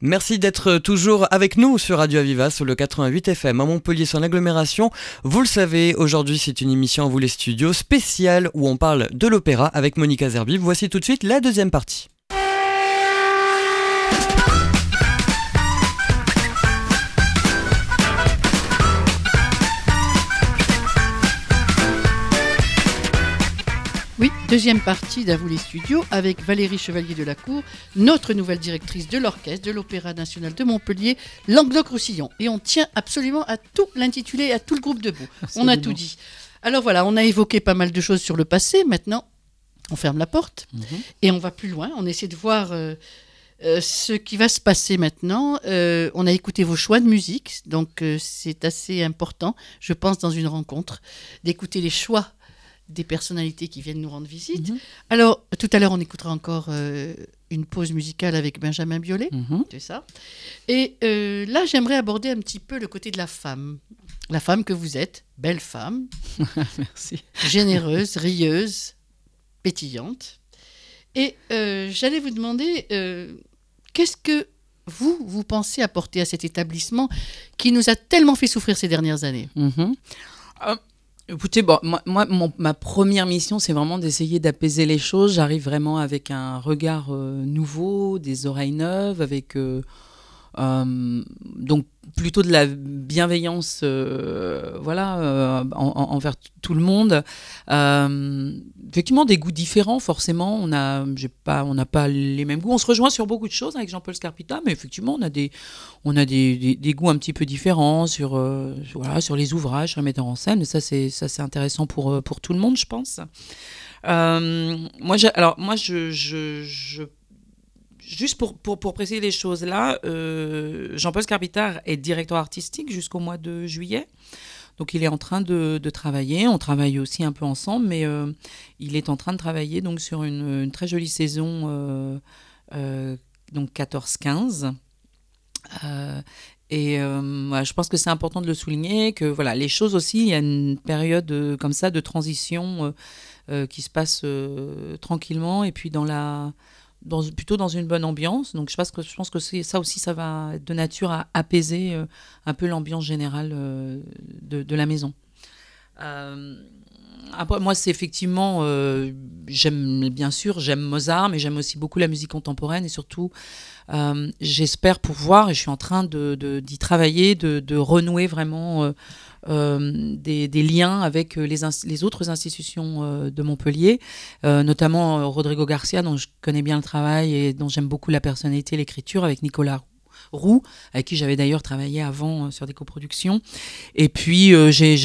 Merci d'être toujours avec nous sur Radio Aviva sur le 88 FM à Montpellier son agglomération. Vous le savez, aujourd'hui c'est une émission à vous les studios spéciale où on parle de l'opéra avec Monica Zerbib. Voici tout de suite la deuxième partie. Oui, deuxième partie d'À vous les studios avec Valérie Chevalier de la Cour, notre nouvelle directrice de l'orchestre de l'Opéra National de Montpellier, Languedoc-Roussillon. Et on tient absolument à tout l'intitulé et à tout le groupe debout. Absolument. On a tout dit. Alors voilà, on a évoqué pas mal de choses sur le passé. Maintenant, on ferme la porte et on va plus loin. On essaie de voir ce qui va se passer maintenant. On a écouté vos choix de musique, donc c'est assez important, je pense, dans une rencontre, d'écouter les choix des personnalités qui viennent nous rendre visite. Alors, tout à l'heure, on écoutera encore une pause musicale avec Benjamin Biolay, c'est ça. Et là, j'aimerais aborder un petit peu le côté de la femme que vous êtes, belle femme, merci, généreuse, rieuse, pétillante. Et j'allais vous demander, qu'est-ce que vous pensez apporter à cet établissement qui nous a tellement fait souffrir ces dernières années? Écoutez, bon, ma première mission, c'est vraiment d'essayer d'apaiser les choses. J'arrive vraiment avec un regard nouveau, des oreilles neuves, avec donc plutôt de la bienveillance, envers tout le monde. Effectivement, des goûts différents, forcément. On n'a pas les mêmes goûts. On se rejoint sur beaucoup de choses avec Jean-Paul Scarpita, mais effectivement, on a des goûts un petit peu différents sur les ouvrages, sur les metteurs en scène. Et ça, c'est intéressant pour tout le monde, je pense. Juste pour préciser les choses là, Jean-Paul Scarpita est directeur artistique jusqu'au mois de juillet. Donc il est en train de travailler. On travaille aussi un peu ensemble, mais il est en train de travailler donc, sur une très jolie saison, donc 14-15. Je pense que c'est important de le souligner, que voilà, les choses aussi, il y a une période comme ça de transition qui se passe tranquillement et puis plutôt dans une bonne ambiance. Donc je pense que ça aussi, ça va être de nature à apaiser un peu l'ambiance générale de la maison. Après, moi, c'est effectivement, j'aime Mozart, mais j'aime aussi beaucoup la musique contemporaine et surtout, j'espère pouvoir, et je suis en train d'y travailler, de renouer vraiment des liens avec les autres institutions de Montpellier, notamment Rodrigo Garcia, dont je connais bien le travail et dont j'aime beaucoup la personnalité et l'écriture, avec Nicolas Roux, avec qui j'avais d'ailleurs travaillé avant sur des coproductions. Et puis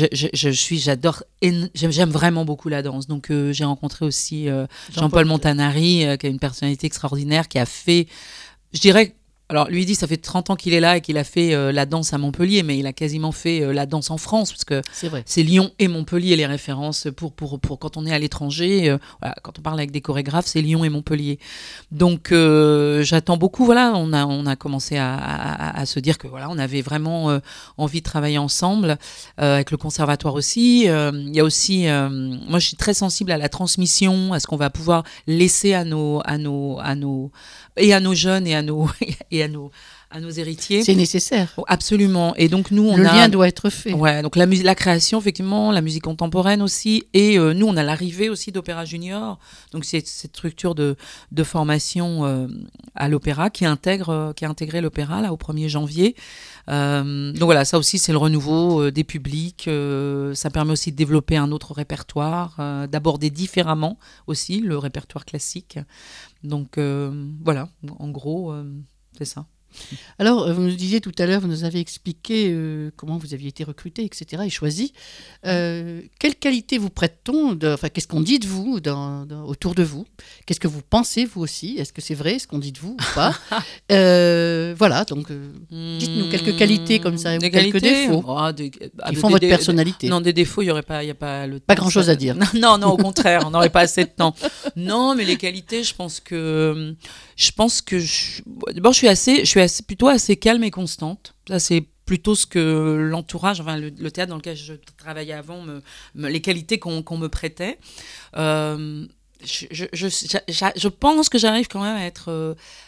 j'aime vraiment beaucoup la danse. Donc j'ai rencontré aussi Jean-Paul Montanari, qui a une personnalité extraordinaire, qui a fait, je dirais, alors lui il dit ça fait 30 ans qu'il est là et qu'il a fait la danse à Montpellier, mais il a quasiment fait la danse en France, parce que c'est Lyon et Montpellier les références pour quand on est à l'étranger, quand on parle avec des chorégraphes, c'est Lyon et Montpellier. Donc j'attends beaucoup, voilà, on a commencé à se dire que voilà, on avait vraiment envie de travailler ensemble, avec le conservatoire aussi. Il y a aussi, moi je suis très sensible à la transmission, à ce qu'on va pouvoir laisser à nos jeunes et à nos héritiers. C'est nécessaire. Absolument. Et donc nous, le lien doit être fait. Ouais. Donc la création, effectivement, la musique contemporaine aussi, et nous, on a l'arrivée aussi d'Opéra Junior. Donc c'est cette structure de formation à l'opéra qui a intégré l'opéra là au 1er janvier. Donc voilà, ça aussi c'est le renouveau des publics. Ça permet aussi de développer un autre répertoire, d'aborder différemment aussi le répertoire classique. Donc voilà, en gros, c'est ça. Alors, vous nous disiez tout à l'heure, vous nous avez expliqué comment vous aviez été recruté, etc., et choisi. Quelle qualité vous prête-t-on qu'est-ce qu'on dit de vous autour de vous? Qu'est-ce que vous pensez, vous aussi? Est-ce que c'est vrai ce qu'on dit de vous ou pas? Voilà, donc dites-nous quelques qualités comme ça, ou quelques défauts qui font votre personnalité. Non, des défauts, il n'y a pas le temps. Pas grand-chose à dire. Non, au contraire, on n'aurait pas assez de temps. Non, mais les qualités, je pense que d'abord, je suis plutôt assez calme et constante. Ça, c'est plutôt ce que l'entourage, enfin le théâtre dans lequel je travaillais avant, les qualités qu'on me prêtait. Je pense que j'arrive quand même à être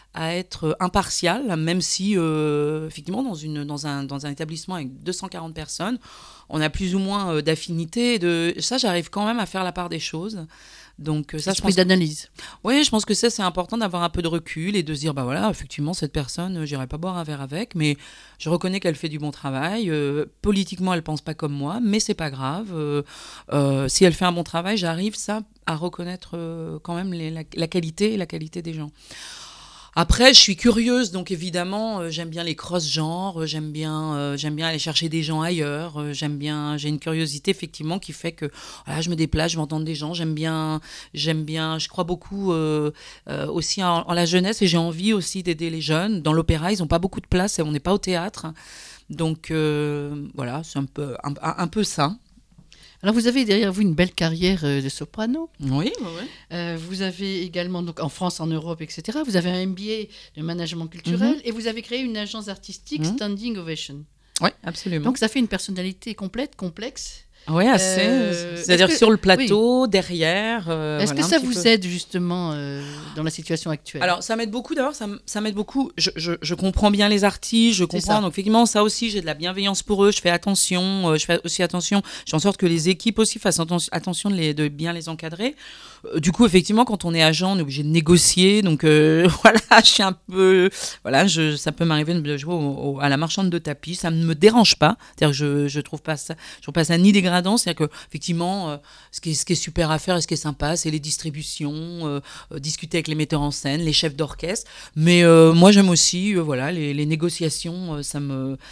à être impartial, même si effectivement dans un établissement avec 240 personnes, on a plus ou moins d'affinité. Ça, j'arrive quand même à faire la part des choses. Donc ça, je pense d'analyse. Oui, je pense que ça, c'est important d'avoir un peu de recul et de se dire, bah voilà, effectivement, cette personne, j'irai pas boire un verre avec, mais je reconnais qu'elle fait du bon travail. Politiquement, elle pense pas comme moi, mais c'est pas grave. Si elle fait un bon travail, j'arrive à reconnaître quand même la qualité des gens. Après, je suis curieuse, donc évidemment, j'aime bien les cross-genres, j'aime bien aller chercher des gens ailleurs, j'ai une curiosité effectivement qui fait que voilà, je me déplace, je vais entendre des gens, j'aime bien, je crois beaucoup aussi en la jeunesse et j'ai envie aussi d'aider les jeunes. Dans l'opéra, ils n'ont pas beaucoup de place et on n'est pas au théâtre, donc voilà, c'est un peu ça. Alors, vous avez derrière vous une belle carrière de soprano. Oui. Vous avez également, donc, en France, en Europe, etc. Vous avez un MBA de management culturel et vous avez créé une agence artistique Standing Ovation. Oui, absolument. Donc, ça fait une personnalité complexe. Oui, assez. C'est-à-dire que sur le plateau, derrière. Est-ce que ça vous aide justement dans la situation actuelle ? Alors, ça m'aide beaucoup. D'abord, ça m'aide beaucoup. Je comprends bien les artistes, je comprends. Donc, effectivement, ça aussi, j'ai de la bienveillance pour eux. Je fais attention. Je fais aussi attention. Je fais en sorte que les équipes aussi fassent attention de bien les encadrer. Du coup, effectivement, quand on est agent, on est obligé de négocier. Donc, voilà, je suis un peu. Voilà, ça peut m'arriver de jouer à la marchande de tapis. Ça ne me dérange pas. C'est-à-dire que je trouve pas ça ni dégradant. C'est-à-dire qu'effectivement, ce qui est super à faire et ce qui est sympa, c'est les distributions, discuter avec les metteurs en scène, les chefs d'orchestre. Mais moi, j'aime aussi voilà, les négociations. Ça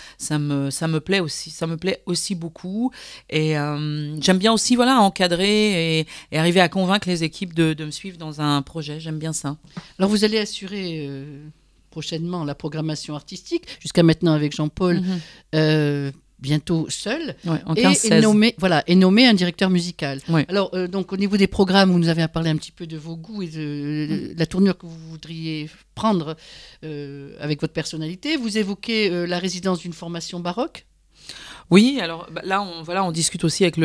me plaît aussi. Ça me plaît aussi beaucoup. Et j'aime bien aussi voilà, encadrer et arriver à convaincre les équipes de me suivre dans un projet. J'aime bien ça. Alors, vous allez assurer prochainement la programmation artistique, jusqu'à maintenant avec Jean-Paul, bientôt seul, et nommé un directeur musical. Ouais. Alors, donc, au niveau des programmes, vous nous avez parlé un petit peu de vos goûts et de la tournure que vous voudriez prendre avec votre personnalité. Vous évoquez la résidence d'une formation baroque. Oui, alors là, on discute aussi avec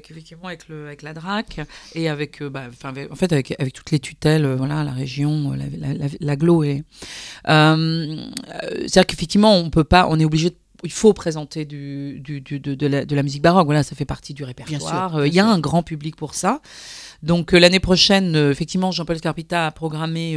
la DRAC et avec toutes les tutelles, voilà, la région, l'agglo. C'est-à-dire qu'effectivement, on est obligé il faut présenter de la musique baroque. Voilà, ça fait partie du répertoire. Il y a un grand public pour ça. Donc l'année prochaine, effectivement, Jean-Paul Scarpita a programmé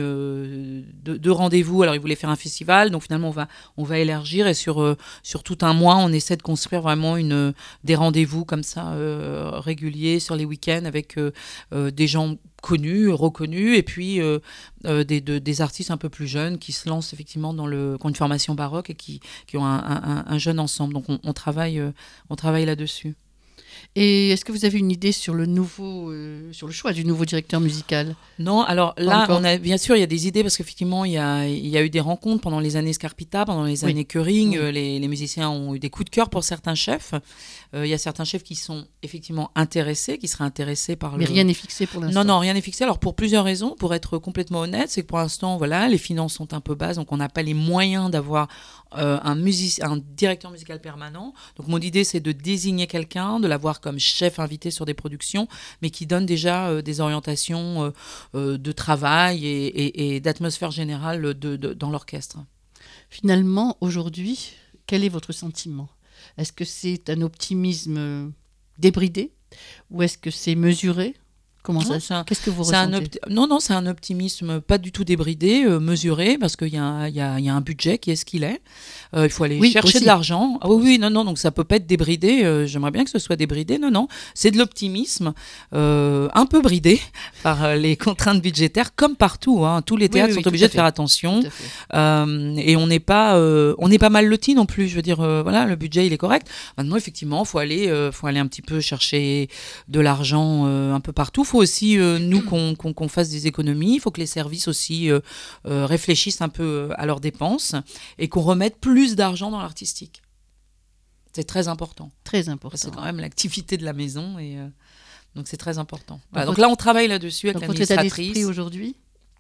2 rendez-vous. Alors il voulait faire un festival, donc finalement on va élargir et sur tout un mois, on essaie de construire vraiment des rendez-vous comme ça réguliers sur les week-ends avec des gens connus, reconnus, et puis des artistes un peu plus jeunes qui se lancent effectivement qui ont une formation baroque et qui ont un jeune ensemble. Donc on travaille là-dessus. Et est-ce que vous avez une idée sur le choix du nouveau directeur musical ? Non, alors là, bien sûr, il y a des idées parce qu'effectivement, il y a eu des rencontres pendant les années Scarpita, pendant les années Köring. Les musiciens ont eu des coups de cœur pour certains chefs. Il y a certains chefs qui sont effectivement intéressés, qui seraient intéressés par Mais rien n'est fixé pour l'instant. Non, rien n'est fixé. Alors pour plusieurs raisons, pour être complètement honnête, c'est que pour l'instant, voilà, les finances sont un peu basses, donc on n'a pas les moyens d'avoir un directeur musical permanent. Donc mon idée, c'est de désigner quelqu'un, de l'avoir comme chef invité sur des productions, mais qui donne déjà des orientations de travail et d'atmosphère générale dans l'orchestre. Finalement, aujourd'hui, quel est votre sentiment ? Est-ce que c'est un optimisme débridé ou est-ce que c'est mesuré ? Comment ça ? Qu'est-ce que vous ressentez ? Non, c'est un optimisme pas du tout débridé, mesuré, parce qu'il y a un budget qui est ce qu'il est. Il faut aller chercher de l'argent. Ah oui, non, donc ça peut pas être débridé. J'aimerais bien que ce soit débridé. Non, c'est de l'optimisme, un peu bridé par les contraintes budgétaires, comme partout. Hein. Tous les théâtres sont obligés de faire attention. Et on n'est pas mal lotis non plus. Je veux dire, voilà, le budget il est correct. Maintenant, effectivement, faut aller un petit peu chercher de l'argent un peu partout. Il faut aussi, nous, qu'on fasse des économies. Il faut que les services aussi réfléchissent un peu à leurs dépenses et qu'on remette plus d'argent dans l'artistique. C'est très important. Très important. C'est quand même l'activité de la maison. Et, donc, c'est très important. Voilà, donc là, on travaille là-dessus avec l'administratrice. Votre état d'esprit aujourd'hui ?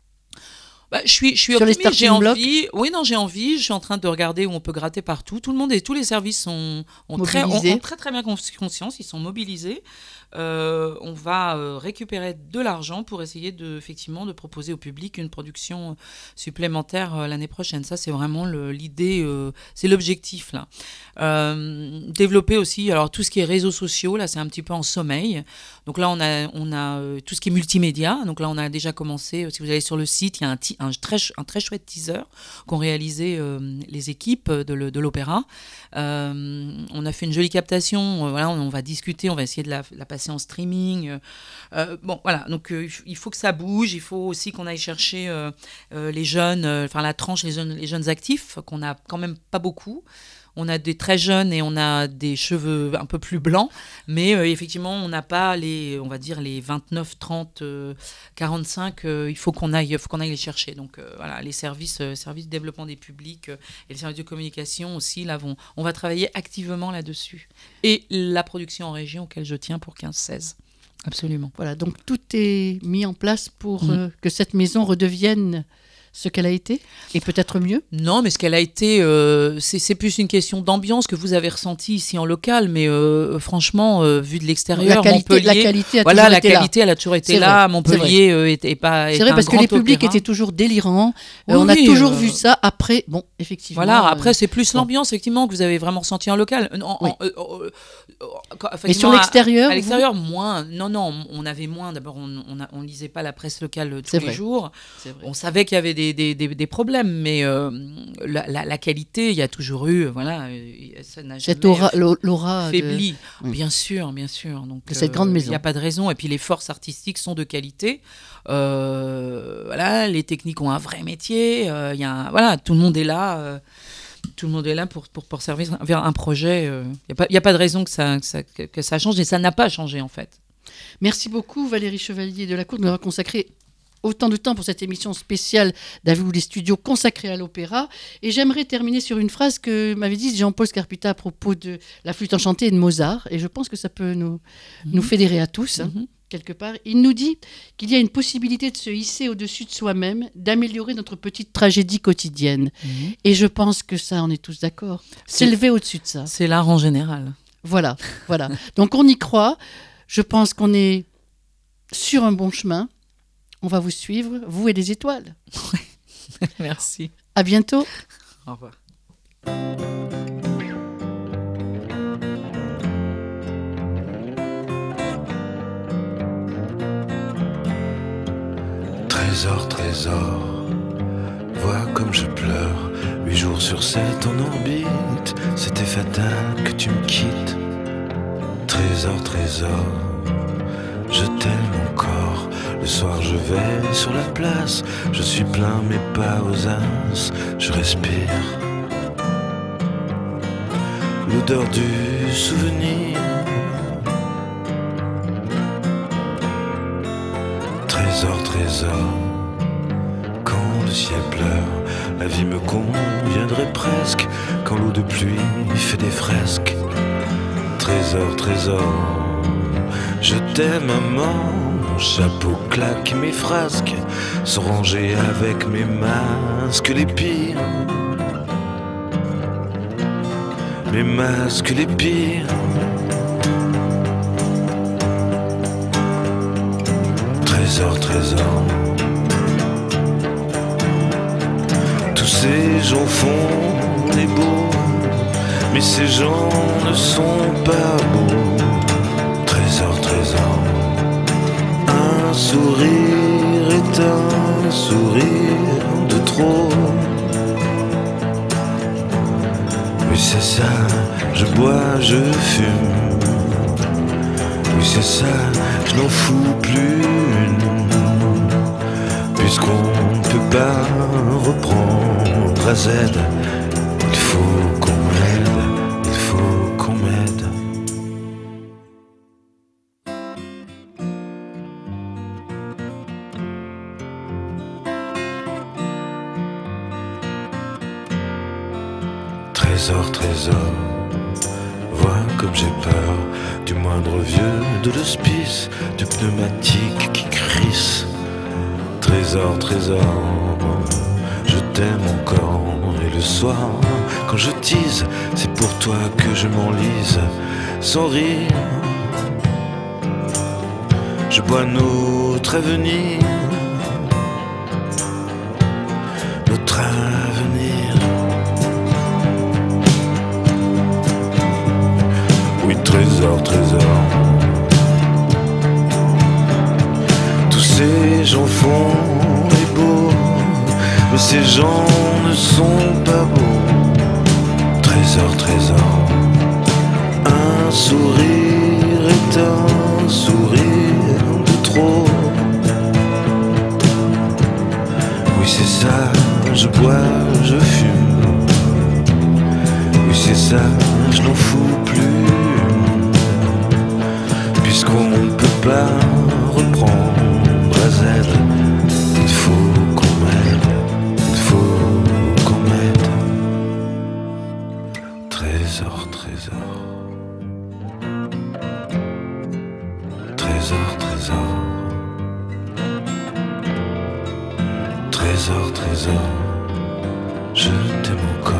Je suis optimiste, j'ai envie. Oui, non, j'ai envie. Je suis en train de regarder où on peut gratter partout. Tout le monde et tous les services ont très bien conscience. Ils sont mobilisés. on va récupérer de l'argent pour essayer effectivement de proposer au public une production supplémentaire l'année prochaine. Ça, c'est vraiment l'idée, c'est l'objectif là. Développer aussi, alors tout ce qui est réseaux sociaux, là, c'est un petit peu en sommeil. Donc là, on a tout ce qui est multimédia. Donc là, on a déjà commencé. Si vous allez sur le site, il y a un très chouette teaser qu'ont réalisé les équipes de l'Opéra. On a fait une jolie captation. Voilà, on va discuter, on va essayer de la passer en streaming. Bon, voilà. Donc il faut que ça bouge. Il faut aussi qu'on aille chercher les jeunes, la tranche, les jeunes actifs, qu'on a quand même pas beaucoup. On a des très jeunes et on a des cheveux un peu plus blancs, mais effectivement, on n'a pas on va dire les 29, 30, 45. Il faut qu'on aille les chercher. Donc voilà, les services développement des publics et les services de communication aussi, là, on va travailler activement là-dessus. Et la production en région auquel je tiens pour 15-16. Absolument. Voilà, donc tout est mis en place pour que cette maison redevienne ce qu'elle a été, et peut-être mieux. Non, mais ce qu'elle a été, c'est plus une question d'ambiance que vous avez ressenti ici en local, mais franchement, vu de l'extérieur, Montpellier, la qualité elle a toujours été là. Montpellier est pas. C'est vrai, parce que les publics étaient toujours délirants. On a toujours vu ça. Après, bon, effectivement. Voilà, après c'est plus l'ambiance effectivement que vous avez vraiment ressenti en local. Mais sur l'extérieur, à l'extérieur, moins. Non, on avait moins. D'abord, on lisait pas la presse locale tous les jours. On savait qu'il y avait des problèmes, mais la qualité, il y a toujours eu, ça n'a cette jamais l'aura faibli. Bien sûr. Donc de cette grande maison. Il n'y a pas de raison. Et puis les forces artistiques sont de qualité. Les techniques ont un vrai métier. Tout le monde est là. Tout le monde est là pour servir vers un projet. Il n'y a pas de raison que ça change, et ça n'a pas changé en fait. Merci beaucoup Valérie Chevalier de la Cour de nous avoir consacré autant de temps pour cette émission spéciale d'Avez-vous les studios consacrée à l'opéra. Et j'aimerais terminer sur une phrase que m'avait dit Jean-Paul Scarpita à propos de la flûte enchantée et de Mozart. Et je pense que ça peut nous fédérer à tous, quelque part. Il nous dit qu'il y a une possibilité de se hisser au-dessus de soi-même, d'améliorer notre petite tragédie quotidienne. Et je pense que ça, on est tous d'accord. S'élever au-dessus de ça. C'est l'art en général. Voilà. Donc on y croit. Je pense qu'on est sur un bon chemin. On va vous suivre, vous et les étoiles. Merci. À bientôt. Au revoir. Trésor, vois comme je pleure. 8 jours sur 7 en orbite, c'était fatal que tu me quittes. Trésor, je t'aime encore. Le soir je vais sur la place, je suis plein mais pas aux as, je respire l'odeur du souvenir. Trésor, quand le ciel pleure, la vie me conviendrait presque, quand l'eau de pluie fait des fresques. Trésor, je t'aime à mort. Mon chapeau claque, mes frasques sont rangées avec mes masques les pires. Mes masques les pires. Trésor, tous ces gens font des beaux, mais ces gens ne sont pas beaux. Trésor, un sourire est un sourire de trop. Oui c'est ça, je bois, je fume. Oui c'est ça, je n'en fous plus une. Puisqu'on ne peut pas reprendre à Z, il faut qu'on m'aide, il faut qu'on m'aide. Trésor, vois comme j'ai peur du moindre vieux de l'hospice, du pneumatique qui crisse. Trésor, je t'aime encore. Et le soir, quand je tease, c'est pour toi que je m'enlise. Sans rire, Je bois notre avenir, notre avenir. Oui, trésor, trésor. Tous ces gens font les beaux, mais ces gens ne sont pas beaux. Trésor, trésor. Un sourire est un sourire de trop. Oui, c'est ça, je bois, je fume. Oui, c'est ça, je n'en fous plus. Puisqu'on ne peut pas reprendre à Z, il faut qu'on m'aide, il faut qu'on m'aide. Trésor, trésor. Trésor, trésor. Trésor, trésor. Je t'aime encore.